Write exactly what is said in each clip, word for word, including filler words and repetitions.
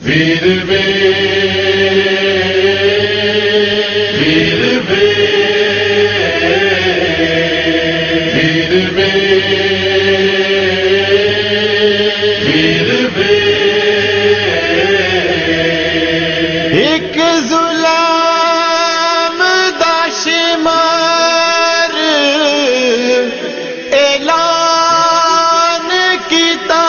ویر وے ویر وے ویر وے ویر وے ایک ظلم داشمار اعلان کیتا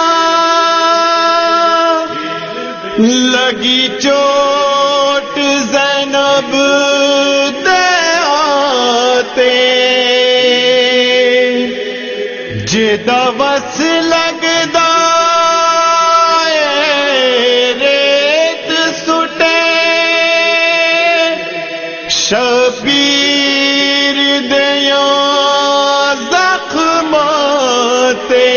لگی چوٹ زینب دے آتے جدا وس لگدا ریت سٹے شبیر دیاں زخماتے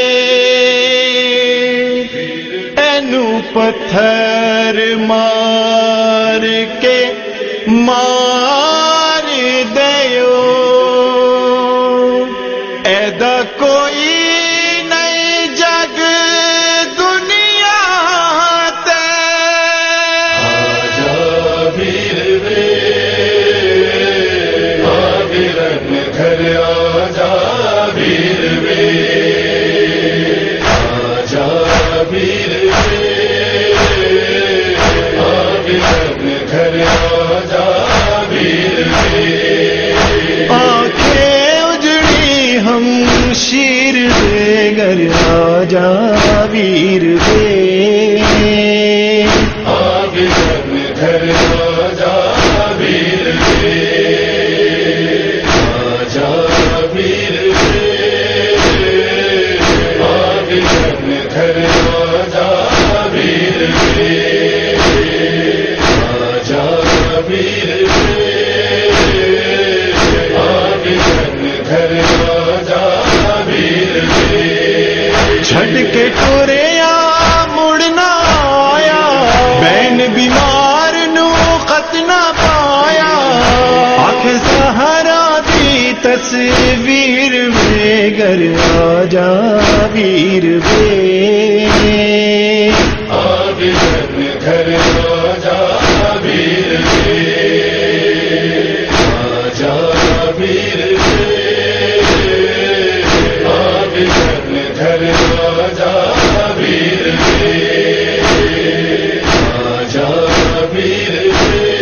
اینو پتھر مار کے مار دیو ایدا کوئی نہیں جگ دنیا تے آجا ویر وے آگرن گھر آجا ویر وے آجا ویر وے آگرن گھر آجا ویر وے آنکھیں اجڑی ہم شیر دے گر آجا ویر وے آگرن گھر آجا ویر وے آجا ویر وے آگرن گھر آجا ویر وے آجا ویر وے آگرن گھر آجا ویر وے چھڈ کے ٹوریا مڑنا آیا بین بیمار نو خط نہ پایا آنکھ سہارا دی تصویر میں گر آجا ویر وے آگرن گھر آجا ویر وے آجا ویر وے آگرن گھر آجا ویر وے آجا ویر وے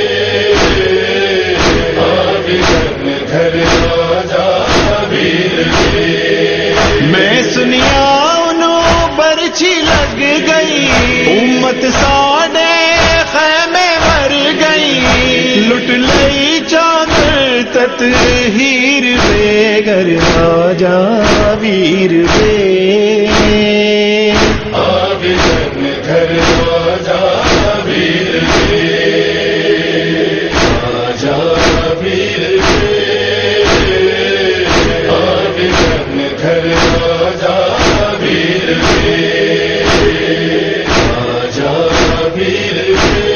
آگرن گھر آجا ویر وے میں سنیا انہوں برچھی لگ گئی امت ساڑے خیمے مر گئی لٹ لئی چادر تطہیر بے گر آجا ویر وے آگرن گھر آجا ویر وے آجا ویر وے آگرن گھر آجا ویر وے آجا ویر وے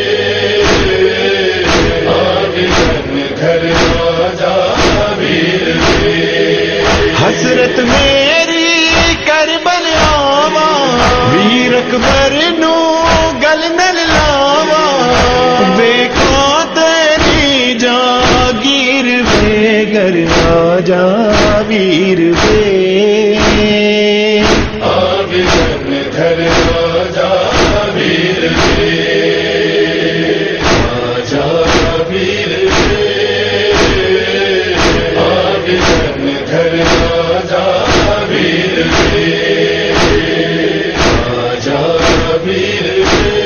آگرن گھر آجا ویر وے حسرت میری کربل آوا ویر اکبر نو گل نل لاوا ویکھاں تیری جاگیر وے گر آجا ویر وے آگرن گھر آجا ویر وے آجا ویر وے آگرن گھر آجا ویر وے آجا ویر وے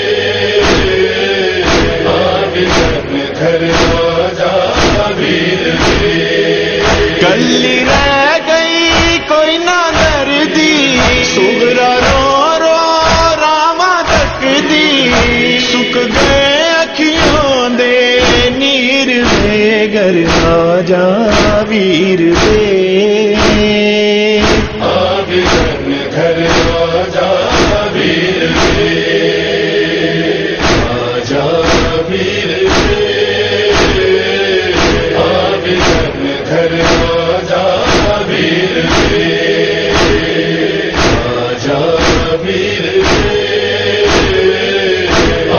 آگرن گھر آجا ویر وے کلی رہ گئی کوئی نہ دردی سغرا رو رو راما تک دی سک گئے اکھیوں دے نیر وے گر آجا ویر وے آگرن گھر آجا ویر وے آجا ویر وے آگرن گھر آجا ویر وے آجا ویر وے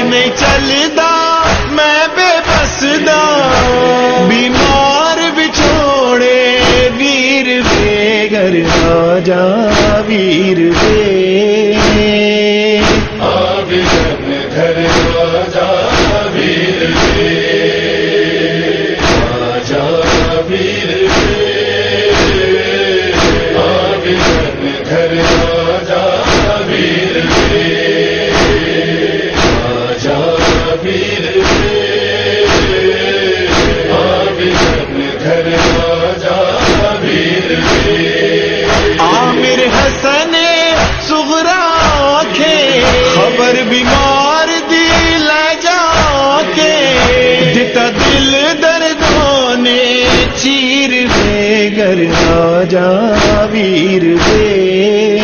نہیں چلدا میں بے بسدا بیمار بچھوڑے ویر بے گھر آ جا ویر بے آبدن گھر آجا ویر بے آجا ویر بے آبدن گھر آجا ویر بے آجا ویر بے آبدن گھر آجا ویر بے عامر حسن صغرا کے خبر بیمار دی لے جا کے دتا دل دردوں نے چیر بے گھر آ جا ویر بے